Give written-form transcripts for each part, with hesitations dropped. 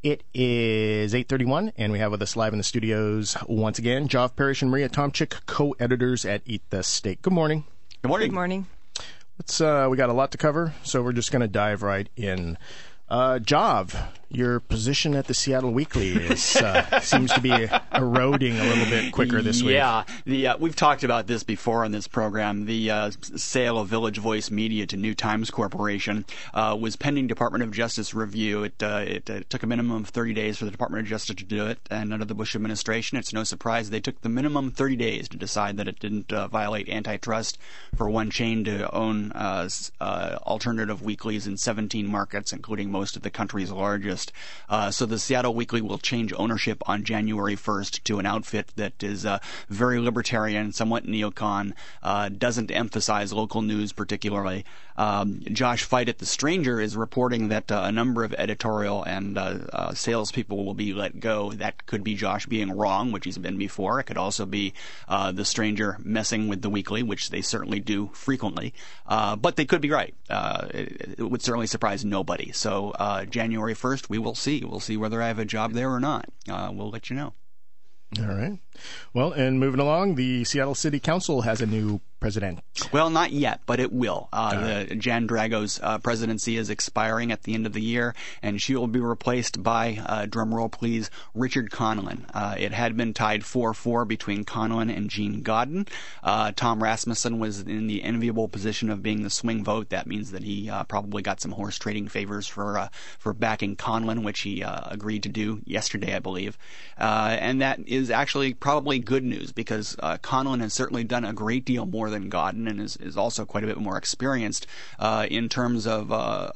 It is 8:31, and we have with us live in the studios once again, Geoff Parrish and Maria Tomchik, co-editors at Eat the Steak. Good morning. Good morning. Good morning. We got a lot to cover, so we're just going to dive right in. Geoff, your position at the Seattle Weekly seems to be eroding a little bit quicker this week. Yeah, we've talked about this before on this program. The sale of Village Voice Media to New Times Corporation was pending Department of Justice review. It took a minimum of 30 days for the Department of Justice to do it, and under the Bush administration, it's no surprise they took the minimum 30 days to decide that it didn't violate antitrust for one chain to own alternative weeklies in 17 markets, including most of the country's largest. So the Seattle Weekly will change ownership on January 1st to an outfit that is very libertarian, somewhat neocon, doesn't emphasize local news particularly. Josh Fite at The Stranger is reporting that a number of editorial and salespeople will be let go. That could be Josh being wrong, which he's been before. It could also be The Stranger messing with the Weekly, which they certainly do frequently. But they could be right. It would certainly surprise nobody. So January 1st, we will see. We'll see whether I have a job there or not. We'll let you know. All right. Well, and moving along, the Seattle City Council has a new president. Well, not yet, but it will. Jan Drago's presidency is expiring at the end of the year, and she will be replaced by, drumroll please, Richard Conlon. It had been tied 4-4 between Conlon and Gene Godden. Tom Rasmussen was in the enviable position of being the swing vote. That means that he probably got some horse trading favors for backing Conlon, which he agreed to do yesterday, I believe. And that is actually probably good news because Conlon has certainly done a great deal more than Godden and is also quite a bit more experienced in terms of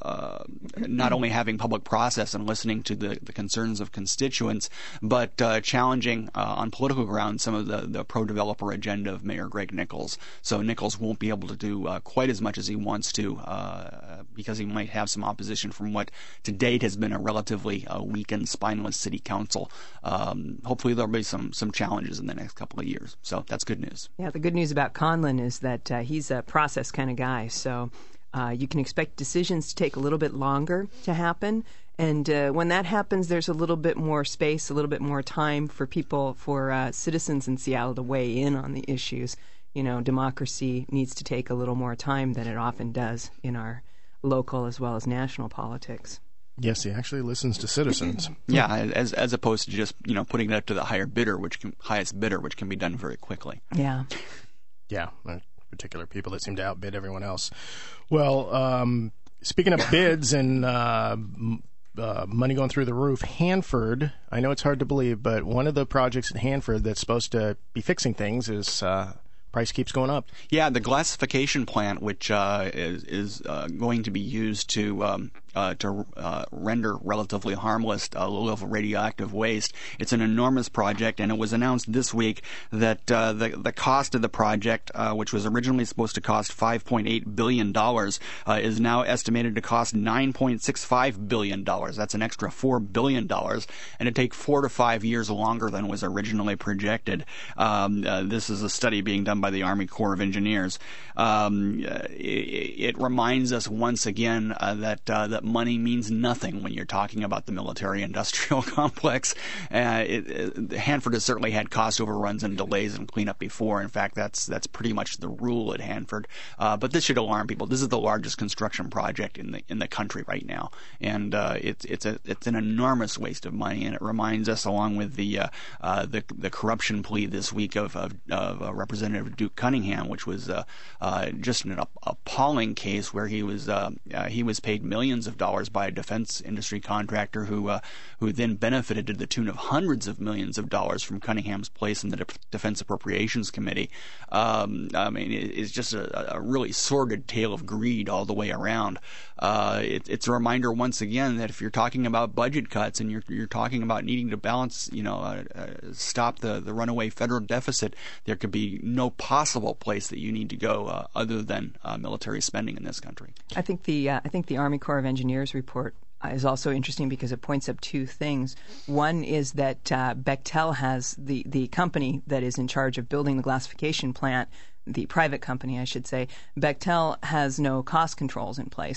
not only having public process and listening to the concerns of constituents, but challenging on political grounds some of the pro-developer agenda of Mayor Greg Nichols. So Nichols won't be able to do quite as much as he wants to because he might have some opposition from what to date has been a relatively weak and spineless city council. Hopefully there'll be some challenges in the next couple of years. So that's good news. Yeah, the good news about Conlon is that he's a process kind of guy. So you can expect decisions to take a little bit longer to happen. And when that happens, there's a little bit more space, a little bit more time for people, for citizens in Seattle to weigh in on the issues. You know, democracy needs to take a little more time than it often does in our local as well as national politics. Yes, he actually listens to citizens. Yeah, as opposed to just putting it up to the highest bidder, which can be done very quickly. Yeah. Yeah, particular people that seem to outbid everyone else. Well, speaking of bids and money going through the roof, Hanford, I know it's hard to believe, but one of the projects at Hanford that's supposed to be fixing things is price keeps going up. Yeah, the glassification plant, which is going to be used to render relatively harmless low-level radioactive waste. It's an enormous project, and it was announced this week that the cost of the project, which was originally supposed to cost $5.8 billion, is now estimated to cost $9.65 billion. That's an extra $4 billion, and it takes 4 to 5 years longer than was originally projected. This is a study being done by the Army Corps of Engineers. It reminds us once again that money means nothing when you're talking about the military-industrial complex. Hanford has certainly had cost overruns and delays and cleanup before. In fact, that's pretty much the rule at Hanford. But this should alarm people. This is the largest construction project in the country right now, and it's an enormous waste of money. And it reminds us, along with the corruption plea this week of Representative Duke Cunningham, which was just an appalling case where he was paid millions of dollars by a defense industry contractor who then benefited to the tune of hundreds of millions of dollars from Cunningham's place in the Defense Appropriations Committee. I mean, it's just a really sordid tale of greed all the way around. It's a reminder once again that if you're talking about budget cuts and you're talking about needing to balance, stop the runaway federal deficit, there could be no possible place that you need to go other than military spending in this country. I think the Army Corps of Engineers report is also interesting because it points up two things. One is that Bechtel has the company that is in charge of building the glassification plant, the private company, I should say. Bechtel has no cost controls in place.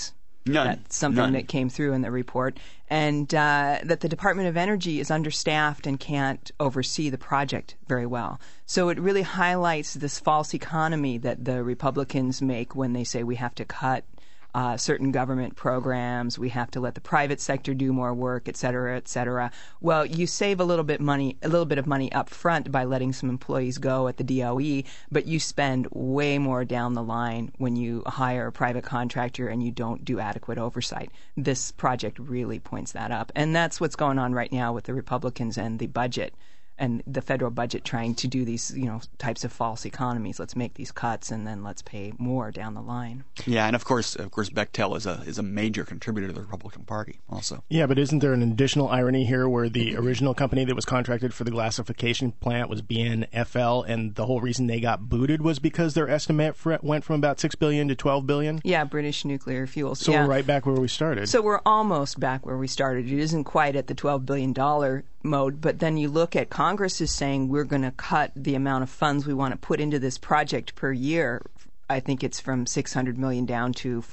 None. That's something that came through in the report. And that the Department of Energy is understaffed and can't oversee the project very well. So it really highlights this false economy that the Republicans make when they say we have to cut certain government programs, we have to let the private sector do more work, et cetera, et cetera. Well, you save a little bit of money up front by letting some employees go at the DOE, but you spend way more down the line when you hire a private contractor and you don't do adequate oversight. This project really points that up. And that's what's going on right now with the Republicans and the budget. And the federal budget trying to do these, types of false economies. Let's make these cuts and then let's pay more down the line. Yeah, and of course, Bechtel is a major contributor to the Republican Party also. Yeah, but isn't there an additional irony here where the original company that was contracted for the glassification plant was BNFL, and the whole reason they got booted was because their estimate went from about $6 billion to $12 billion? Yeah, British Nuclear Fuels. So yeah. We're right back where we started. So we're almost back where we started. It isn't quite at the $12 billion mode, but then you look at Congress is saying we're going to cut the amount of funds we want to put into this project per year. I think it's from $600 million down to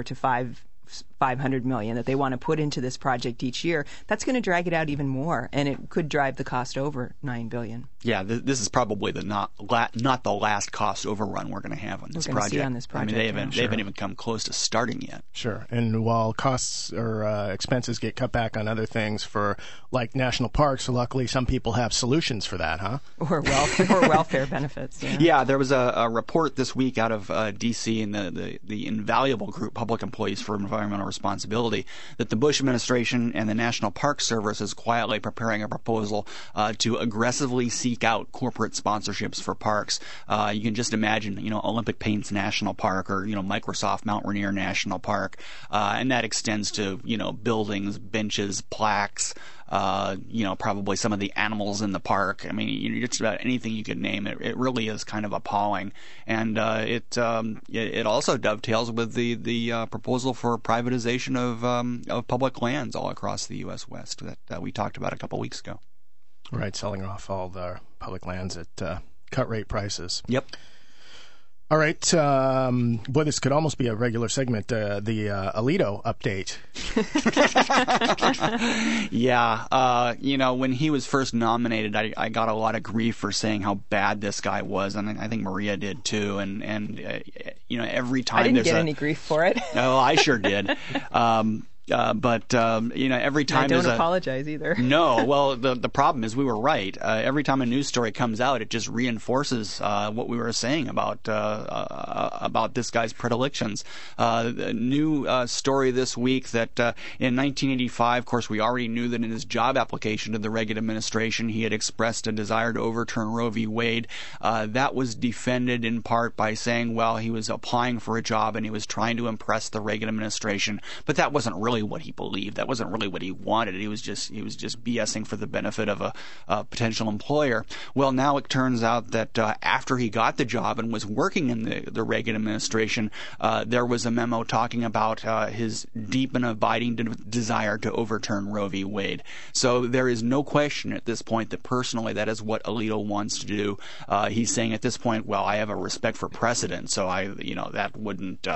$500 million that they want to put into this project each year. That's going to drag it out even more, and it could drive the cost over $9 billion. Yeah, this is probably not the last cost overrun we're going to have on this project. See on this project. I mean, they haven't even come close to starting yet. Sure. And while costs or expenses get cut back on other things for like national parks, luckily some people have solutions for that, huh? Or welfare benefits. Yeah. Yeah, there was a report this week out of D.C. and the invaluable group Public Employees for Environmental Responsibility that the Bush administration and the National Park Service is quietly preparing a proposal to aggressively seek out corporate sponsorships for parks. You can just imagine, Olympic Paints National Park or, Microsoft Mount Rainier National Park. And that extends to, buildings, benches, plaques, probably some of the animals in the park. I mean, just about anything you could name. It really is kind of appalling. And it also dovetails with the proposal for privatization of public lands all across the U.S. West that we talked about a couple weeks ago. Right, selling off all the public lands at cut rate prices. Yep. All right. Boy, this could almost be a regular segment, the Alito update. Yeah. When he was first nominated, I got a lot of grief for saying how bad this guy was, and I think Maria did too. And every time I didn't get any grief for it. Oh, I sure did. But every time I don't apologize either. No, well, the problem is we were right. Every time a news story comes out, it just reinforces what we were saying about this guy's predilections. A new story this week that in 1985, of course, we already knew that in his job application to the Reagan administration, he had expressed a desire to overturn Roe v. Wade. That was defended in part by saying, well, he was applying for a job and he was trying to impress the Reagan administration, but that wasn't really what he believed. That wasn't really what he wanted. He was just BSing for the benefit of a potential employer. Well, now it turns out that after he got the job and was working in the Reagan administration, there was a memo talking about his deep and abiding desire to overturn Roe v. Wade. So there is no question at this point that personally that is what Alito wants to do. He's saying at this point, well, I have a respect for precedent, so that wouldn't,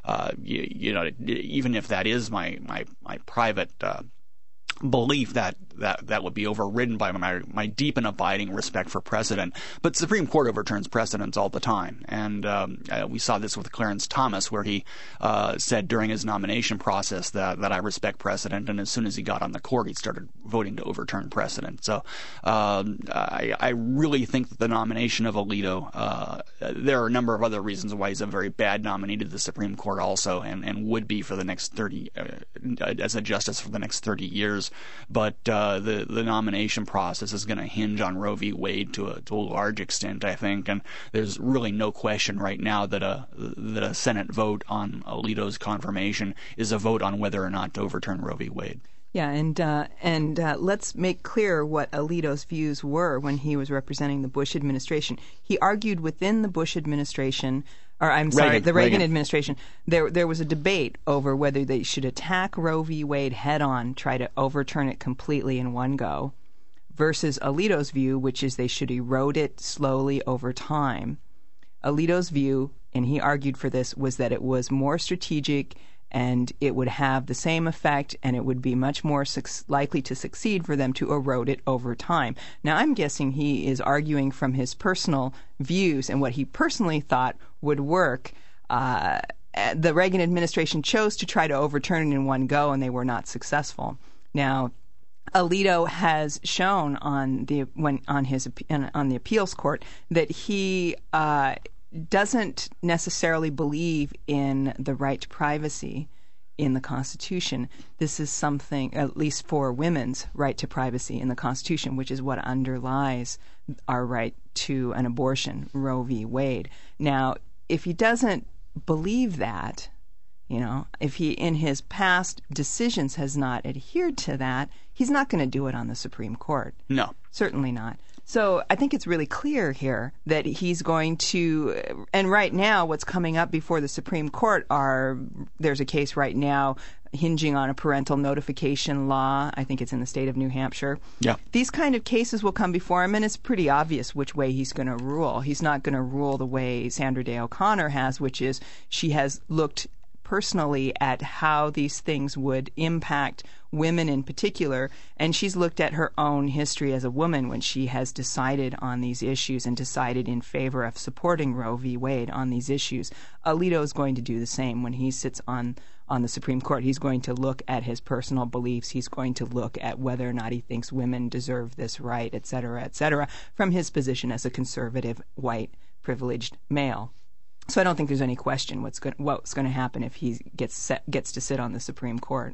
even if that is my private belief that would be overridden by my deep and abiding respect for precedent. But the Supreme Court overturns precedents all the time. And we saw this with Clarence Thomas, where he said during his nomination process that I respect precedent. And as soon as he got on the court, he started voting to overturn precedent. So I really think that the nomination of Alito, there are a number of other reasons why he's a very bad nominee to the Supreme Court also, and would be for the next 30, as a justice for the next 30 years. But the nomination process is going to hinge on Roe v. Wade to a large extent, I think, and there's really no question right now that a Senate vote on Alito's confirmation is a vote on whether or not to overturn Roe v. Wade. Yeah, and let's make clear what Alito's views were when he was representing the Bush administration. He argued within the Bush administration, the Reagan administration. There was a debate over whether they should attack Roe v. Wade head on, try to overturn it completely in one go, versus Alito's view, which is they should erode it slowly over time. Alito's view, and he argued for this, was that it was more strategic and it would have the same effect, and it would be much more likely to succeed for them to erode it over time. Now, I'm guessing he is arguing from his personal views and what he personally thought would work. The Reagan administration chose to try to overturn it in one go, and they were not successful. Now, Alito has shown on the appeals court that he doesn't necessarily believe in the right to privacy in the Constitution. This is something, at least for women's right to privacy in the Constitution, which is what underlies our right to an abortion, Roe v. Wade. Now, if he doesn't believe that, if he in his past decisions has not adhered to that, he's not going to do it on the Supreme Court. No. Certainly not. So I think it's really clear here that he's going to, and right now what's coming up before the Supreme Court there's a case right now hinging on a parental notification law. I think it's in the state of New Hampshire. Yeah. These kind of cases will come before him, and it's pretty obvious which way he's going to rule. He's not going to rule the way Sandra Day O'Connor has, which is she has looked personally at how these things would impact women in particular, and she's looked at her own history as a woman when she has decided on these issues and decided in favor of supporting Roe v. Wade on these issues. Alito is going to do the same when he sits on the Supreme Court. He's going to look at his personal beliefs. He's going to look at whether or not he thinks women deserve this right, et cetera, from his position as a conservative, white, privileged male. So I don't think there's any question what's going to happen if he gets to sit on the Supreme Court.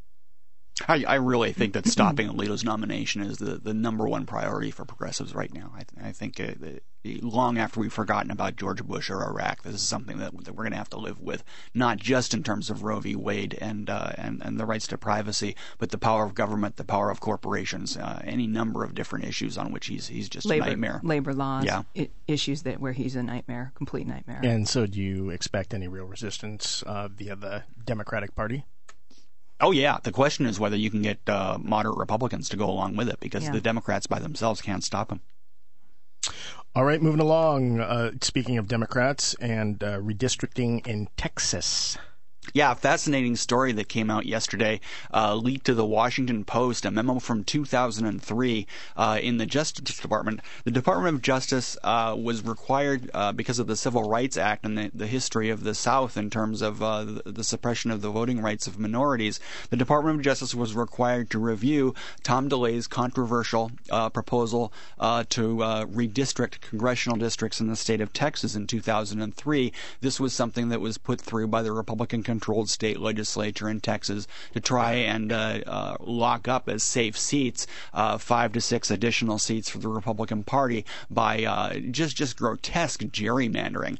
I really think that stopping Alito's nomination is the number one priority for progressives right now. I think long after we've forgotten about George Bush or Iraq, this is something that we're going to have to live with, not just in terms of Roe v. Wade and the rights to privacy, but the power of government, the power of corporations, any number of different issues on which he's just a nightmare. Labor laws, yeah. Issues where he's a nightmare, complete nightmare. And so do you expect any real resistance via the Democratic Party? Oh, yeah. The question is whether you can get moderate Republicans to go along with it, because the Democrats by themselves can't stop him. All right, moving along. Speaking of Democrats and redistricting in Texas. Yeah, fascinating story that came out yesterday, leaked to the Washington Post, a memo from 2003 in the Justice Department. The Department of Justice was required, because of the Civil Rights Act and the history of the South in terms of the suppression of the voting rights of minorities, the Department of Justice was required to review Tom DeLay's controversial proposal to redistrict congressional districts in the state of Texas in 2003. This was something that was put through by the Republican-controlled state legislature in Texas to try and lock up as safe seats 5 to 6 additional seats for the Republican Party by just grotesque gerrymandering.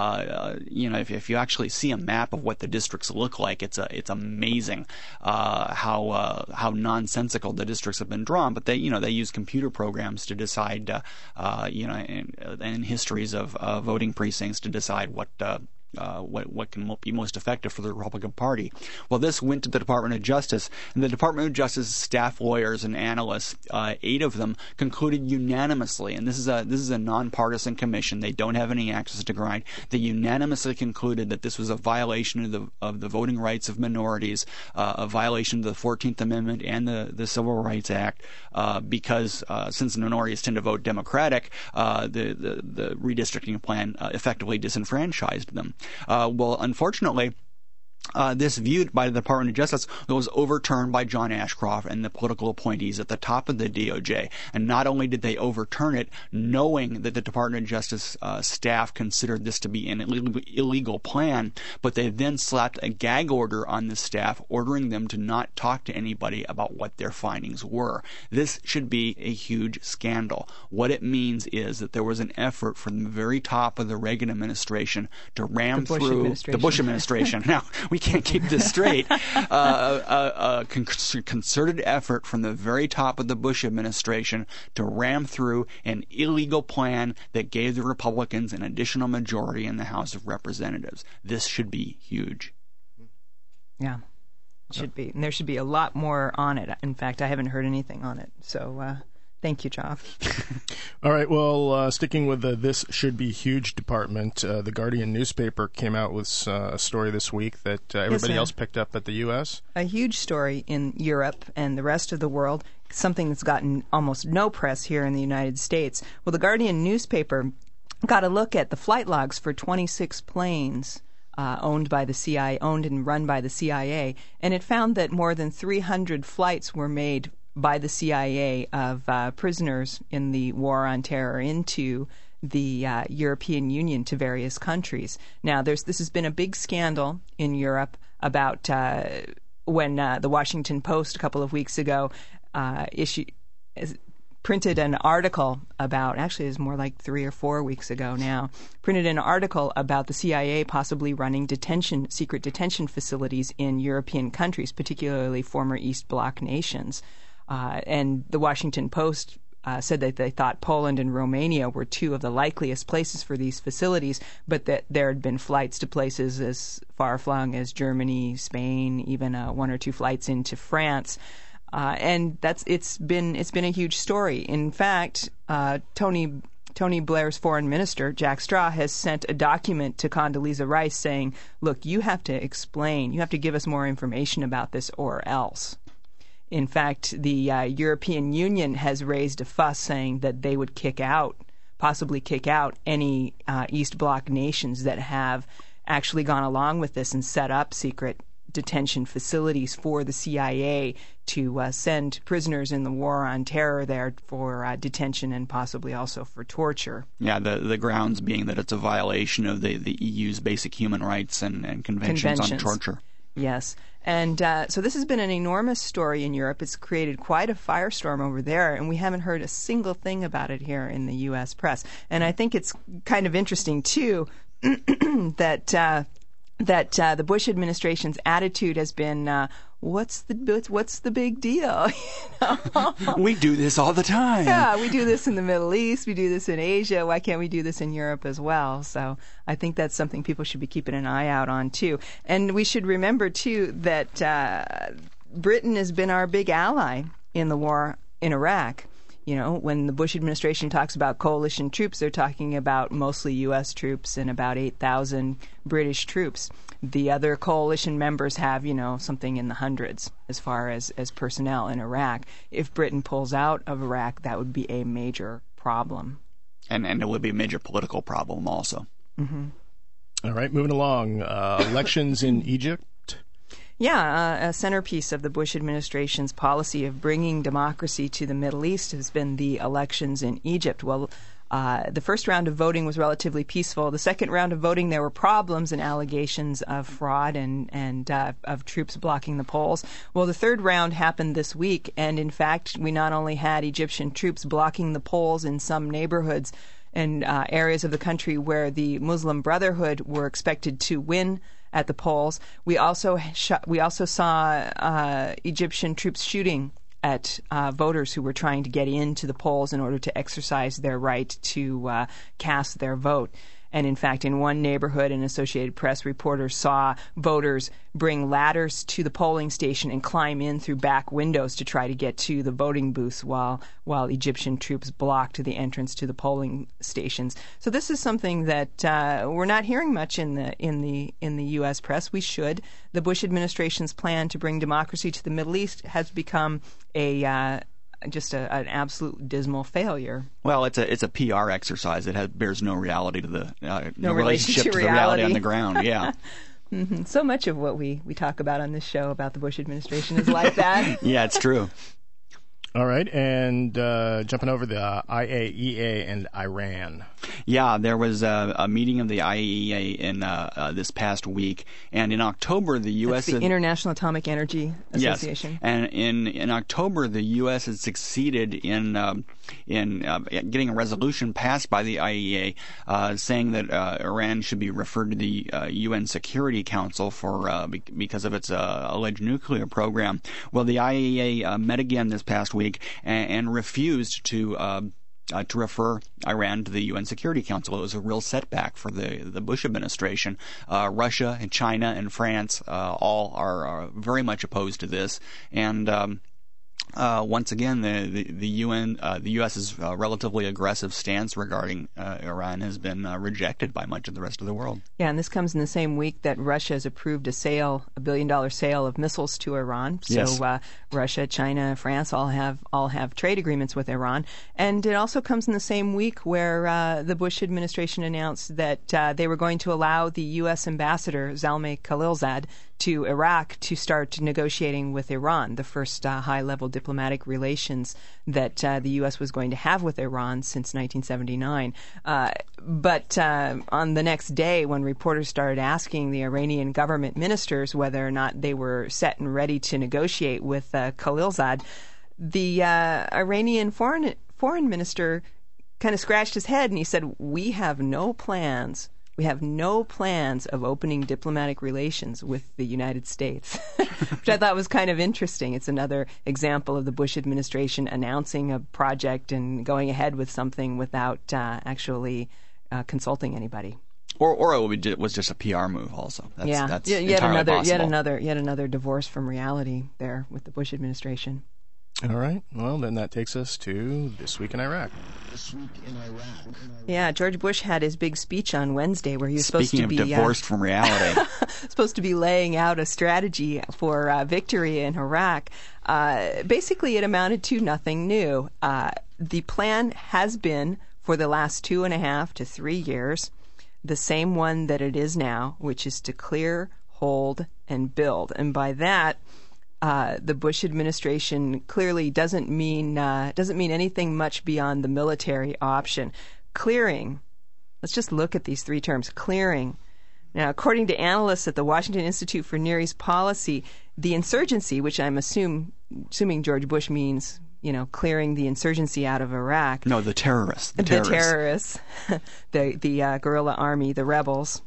If you actually see a map of what the districts look like, it's amazing how nonsensical the districts have been drawn. But they use computer programs to decide and histories of voting precincts to decide what can be most effective for the Republican Party. Well, this went to the Department of Justice, and the Department of Justice staff lawyers and analysts, 8 of them, concluded unanimously, and this is a nonpartisan commission. They don't have any axes to grind. They unanimously concluded that this was a violation of the voting rights of minorities, a violation of the 14th Amendment and the Civil Rights Act, because since minorities tend to vote Democratic, the redistricting plan effectively disenfranchised them. Well, unfortunately, this viewed by the Department of Justice was overturned by John Ashcroft and the political appointees at the top of the DOJ. And not only did they overturn it, knowing that the Department of Justice staff considered this to be an illegal plan, but they then slapped a gag order on the staff, ordering them to not talk to anybody about what their findings were. This should be a huge scandal. What it means is that there was an effort from the very top of the Reagan administration to ram through the Bush administration. Now, we can't keep this straight. A concerted effort from the very top of the Bush administration to ram through an illegal plan that gave the Republicans an additional majority in the House of Representatives. This should be huge. Yeah, it should be. And there should be a lot more on it. In fact, I haven't heard anything on it. So Thank you, Geoff. All right, well, sticking with the This Should Be Huge department, the Guardian newspaper came out with a story this week that everybody else picked up at the U.S. A huge story in Europe and the rest of the world, something that's gotten almost no press here in the United States. Well, the Guardian newspaper got a look at the flight logs for 26 planes owned and run by the CIA, and it found that more than 300 flights were made by the CIA of prisoners in the war on terror into the European Union to various countries. Now, this has been a big scandal in Europe about when the Washington Post a couple of weeks ago printed an article about, actually it was more like 3 or 4 weeks ago now, printed an article about the CIA possibly running secret detention facilities in European countries, particularly former East Bloc nations. And the Washington Post said that they thought Poland and Romania were two of the likeliest places for these facilities, but that there had been flights to places as far-flung as Germany, Spain, even 1 or 2 flights into France. And it's been a huge story. In fact, Tony Blair's foreign minister, Jack Straw, has sent a document to Condoleezza Rice saying, look, you have to give us more information about this or else. In fact, the European Union has raised a fuss saying that they would possibly kick out any East Bloc nations that have actually gone along with this and set up secret detention facilities for the CIA to send prisoners in the war on terror there for detention and possibly also for torture. Yeah, the grounds being that it's a violation of the EU's basic human rights and conventions on torture. Yes. And so this has been an enormous story in Europe. It's created quite a firestorm over there, and we haven't heard a single thing about it here in the U.S. press. And I think it's kind of interesting, too, that the Bush administration's attitude has been, what's the big deal? We do this all the time. Yeah, we do this in the Middle East. We do this in Asia. Why can't we do this in Europe as well? So I think that's something people should be keeping an eye out on, too. And we should remember, too, that Britain has been our big ally in the war in Iraq. You know, when the Bush administration talks about coalition troops, they're talking about mostly U.S. troops and about 8,000 British troops. The other coalition members have, something in the hundreds as far as personnel in Iraq. If Britain pulls out of Iraq, that would be a major problem. And it would be a major political problem also. Mm-hmm. All right, moving along. Elections in Egypt. Yeah, a centerpiece of the Bush administration's policy of bringing democracy to the Middle East has been the elections in Egypt. Well, the first round of voting was relatively peaceful. The second round of voting, there were problems and allegations of fraud and of troops blocking the polls. Well, the third round happened this week, and in fact, we not only had Egyptian troops blocking the polls in some neighborhoods and areas of the country where the Muslim Brotherhood were expected to win at the polls. We also saw Egyptian troops shooting at voters who were trying to get into the polls in order to exercise their right to cast their vote. And in fact, in one neighborhood, an Associated Press reporter saw voters bring ladders to the polling station and climb in through back windows to try to get to the voting booths while Egyptian troops blocked the entrance to the polling stations. So this is something that we're not hearing much in the U.S. press. We should. The Bush administration's plan to bring democracy to the Middle East has become an absolute dismal failure. Well, it's a PR exercise. It bears no reality to the no relationship to the reality on the ground. Yeah. Mm-hmm. So much of what we talk about on this show about the Bush administration is like that. Yeah, it's true. All right, and jumping over the IAEA and Iran. Yeah, there was a meeting of the IAEA in this past week, and in October the U.S. That's the International Atomic Energy Association. Yes, and in October the U.S. had succeeded in getting a resolution passed by the IAEA saying that Iran should be referred to the UN Security Council because of its alleged nuclear program. Well, the IAEA met again this past week and refused to refer Iran to the UN Security Council. It was a real setback for the Bush administration. Russia and China and France all are very much opposed to this, and Once again, the U.S.'s relatively aggressive stance regarding Iran has been rejected by much of the rest of the world. Yeah, and this comes in the same week that Russia has approved a $1 billion sale of missiles to Iran. So yes. Russia, China, France all have trade agreements with Iran, and it also comes in the same week where the Bush administration announced that they were going to allow the U.S. ambassador Zalmay Khalilzad to Iraq to start negotiating with Iran, the first high-level diplomatic relations that the U.S. was going to have with Iran since 1979. But on the next day, when reporters started asking the Iranian government ministers whether or not they were set and ready to negotiate with Khalilzad, the Iranian foreign minister kind of scratched his head and he said, "We have no plans. We have no plans of opening diplomatic relations with the United States," which I thought was kind of interesting. It's another example of the Bush administration announcing a project and going ahead with something without actually consulting anybody. Or it was just a PR move. Also, that's yet possible. another divorce from reality there with the Bush administration. All right. Well, then that takes us to This Week in Iraq. This Week in Iraq. Yeah, George Bush had his big speech on Wednesday where he was supposed to be divorced from reality. supposed to be laying out a strategy for victory in Iraq. Basically, it amounted to nothing new. The plan has been, for the last 2.5 to 3 years, the same one that it is now, which is to clear, hold, and build. And by that, the Bush administration clearly doesn't mean anything much beyond the military option. Clearing. Let's just look at these 3 terms. Clearing. Now, according to analysts at the Washington Institute for Near East Policy, the insurgency, which I'm assuming George Bush means, clearing the insurgency out of Iraq. No, the terrorists. The terrorists. the guerrilla army, the rebels.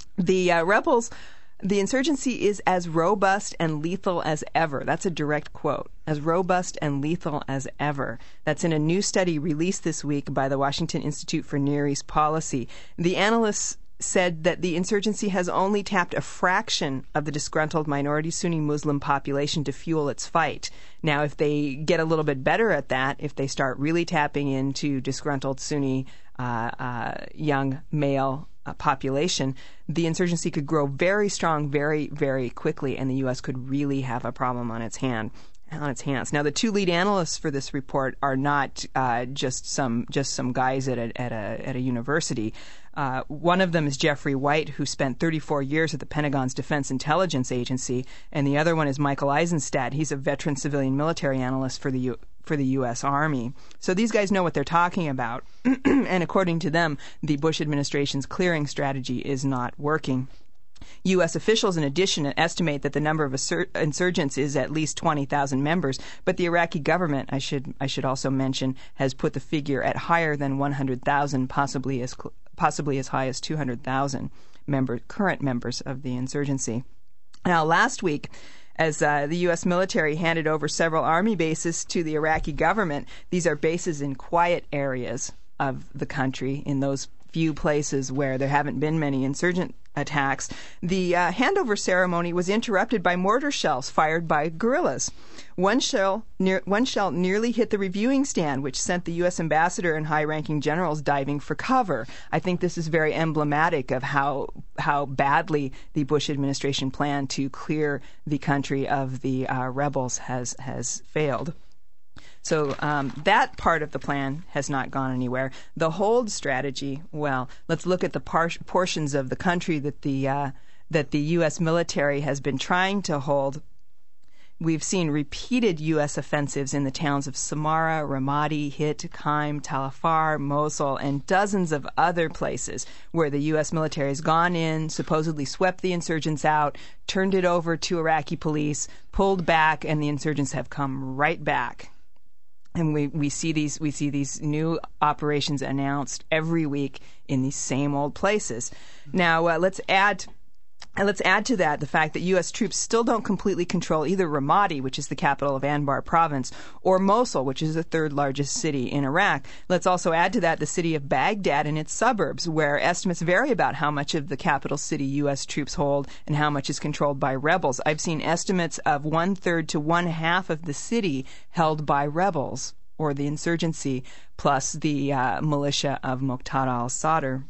The insurgency is as robust and lethal as ever. That's a direct quote. As robust and lethal as ever. That's in a new study released this week by the Washington Institute for Near East Policy. The analysts said that the insurgency has only tapped a fraction of the disgruntled minority Sunni Muslim population to fuel its fight. Now, if they get a little bit better at that, if they start really tapping into disgruntled Sunni young male population, the insurgency could grow very strong very, very quickly, and the U.S. could really have a problem on its hands. Now, the 2 lead analysts for this report are not just some guys at a university. One of them is Jeffrey White, who spent 34 years at the Pentagon's Defense Intelligence Agency, and the other one is Michael Eisenstadt. He's a veteran civilian military analyst for the U.S. Army. So these guys know what they're talking about, and according to them, the Bush administration's clearing strategy is not working. U.S. officials, in addition, estimate that the number of insurgents is at least 20,000 members, but the Iraqi government, I should also mention, has put the figure at higher than 100,000, possibly as high as 200,000 current members of the insurgency. Now, last week, as the U.S. military handed over several army bases to the Iraqi government, these are bases in quiet areas of the country, in those few places where there haven't been many insurgent attacks. The handover ceremony was interrupted by mortar shells fired by guerrillas. One shell nearly hit the reviewing stand, which sent the U.S. ambassador and high-ranking generals diving for cover. I think this is very emblematic of how badly the Bush administration plan to clear the country of the rebels has failed. So that part of the plan has not gone anywhere. The hold strategy, well, let's look at the portions of the country that the U.S. military has been trying to hold. We've seen repeated U.S. offensives in the towns of Samarra, Ramadi, Hit, Qaim, Tal Afar, Mosul, and dozens of other places where the U.S. military has gone in, supposedly swept the insurgents out, turned it over to Iraqi police, pulled back, and the insurgents have come right back. And we see these new operations announced every week in these same old places. Now let's add And let's add to that the fact that U.S. troops still don't completely control either Ramadi, which is the capital of Anbar province, or Mosul, which is the third largest city in Iraq. Let's also add to that the city of Baghdad and its suburbs, where estimates vary about how much of the capital city U.S. troops hold and how much is controlled by rebels. I've seen estimates of 1/3 to 1/2 of the city held by rebels, or the insurgency, plus the militia of Muqtada al-Sadr.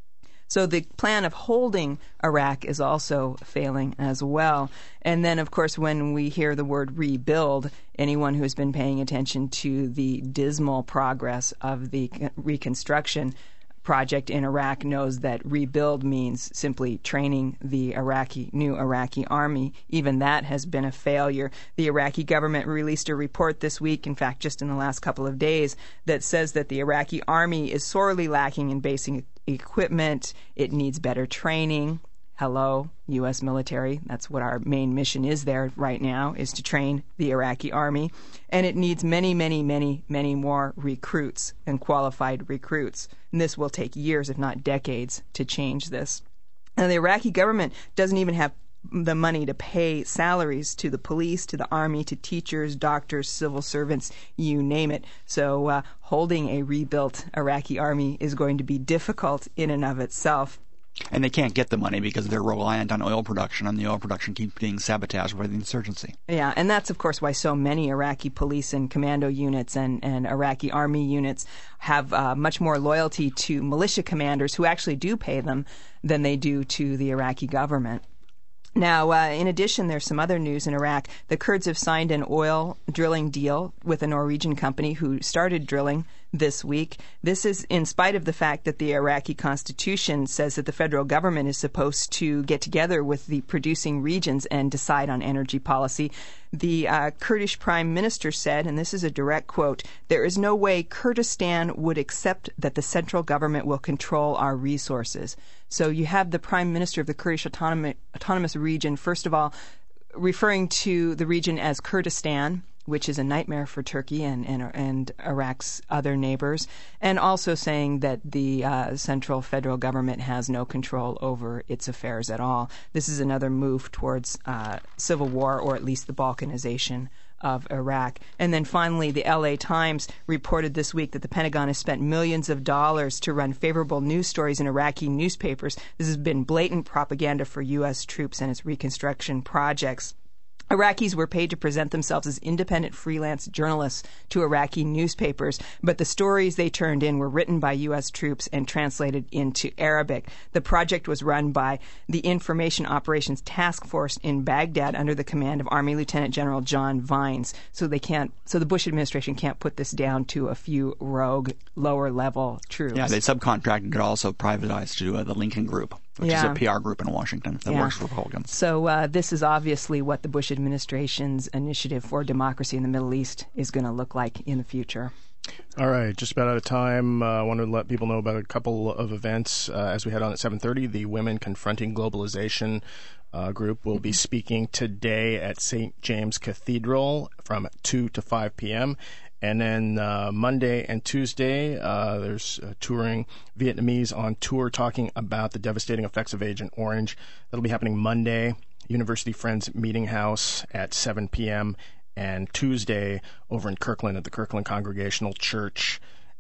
So the plan of holding Iraq is also failing as well. And then, of course, when we hear the word rebuild, anyone who has been paying attention to the dismal progress of the reconstruction project in Iraq knows that rebuild means simply training the new Iraqi army. Even that has been a failure. The Iraqi government released a report this week, in fact, just in the last couple of days, that says that the Iraqi army is sorely lacking in basic equipment. It needs better training. Hello, U.S. military. That's what our main mission is there right now, is to train the Iraqi army. And it needs many, many, many, many more recruits and qualified recruits. And this will take years, if not decades, to change this. And the Iraqi government doesn't even have the money to pay salaries to the police, to the army, to teachers, doctors, civil servants, you name it. So holding a rebuilt Iraqi army is going to be difficult in and of itself. And they can't get the money because they're reliant on oil production, and the oil production keeps being sabotaged by the insurgency. Yeah, and that's, of course, why so many Iraqi police and commando units and Iraqi army units have much more loyalty to militia commanders who actually do pay them than they do to the Iraqi government. Now, in addition, there's some other news in Iraq. The Kurds have signed an oil drilling deal with a Norwegian company who started drilling this week. This is in spite of the fact that the Iraqi constitution says that the federal government is supposed to get together with the producing regions and decide on energy policy. The Kurdish prime minister said, and this is a direct quote, "There is no way Kurdistan would accept that the central government will control our resources." So you have the prime minister of the Kurdish autonomous region, first of all, referring to the region as Kurdistan, which is a nightmare for Turkey and Iraq's other neighbors, and also saying that the central federal government has no control over its affairs at all. This is another move towards civil war, or at least the balkanization of Iraq. And then finally, the LA Times reported this week that the Pentagon has spent millions of dollars to run favorable news stories in Iraqi newspapers. This has been blatant propaganda for U.S. troops and its reconstruction projects. Iraqis were paid to present themselves as independent freelance journalists to Iraqi newspapers, but the stories they turned in were written by U.S. troops and translated into Arabic. The project was run by the Information Operations Task Force in Baghdad under the command of Army Lieutenant General John Vines. So the Bush administration can't put this down to a few rogue, lower-level troops. Yeah, they subcontracted it, also privatized to the Lincoln Group, which is a PR group in Washington that works for Republicans. So this is obviously what the Bush administration's initiative for democracy in the Middle East is going to look like in the future. All right, just about out of time. I wanted to let people know about a couple of events as we head on at 7:30. The Women Confronting Globalization group will be speaking today at St. James Cathedral from 2 to 5 p.m., and then Monday and Tuesday, there's touring Vietnamese on tour talking about the devastating effects of Agent Orange. That'll be happening Monday, University Friends Meeting House at 7 p.m., and Tuesday over in Kirkland at the Kirkland Congregational Church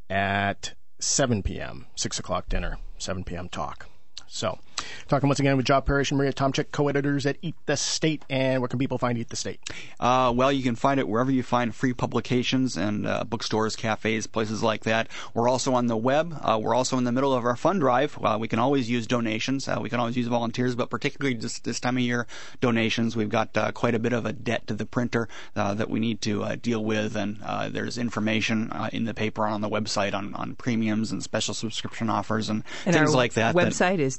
at 7 p.m., 6 o'clock dinner, 7 p.m. talk. So, talking once again with Job Parrish and Maria Tomczyk, co-editors at Eat the State. And where can people find Eat the State? Well, you can find it wherever you find free publications and bookstores, cafes, places like that. We're also on the web. We're also in the middle of our fund drive. We can always use donations. We can always use volunteers, but particularly just this time of year, donations. We've got quite a bit of a debt to the printer that we need to deal with, and there's information in the paper on the website on premiums and special subscription offers and things like that. Website is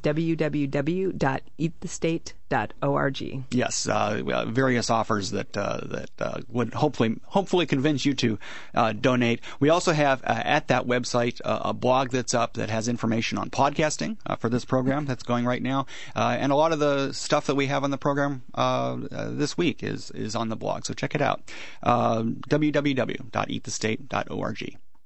www.eatthestate.org. Yes, various offers that would hopefully convince you to donate. We also have at that website a blog that's up that has information on podcasting for this program that's going right now, and a lot of the stuff that we have on the program this week is on the blog. So check it out, www.eatthestate.org.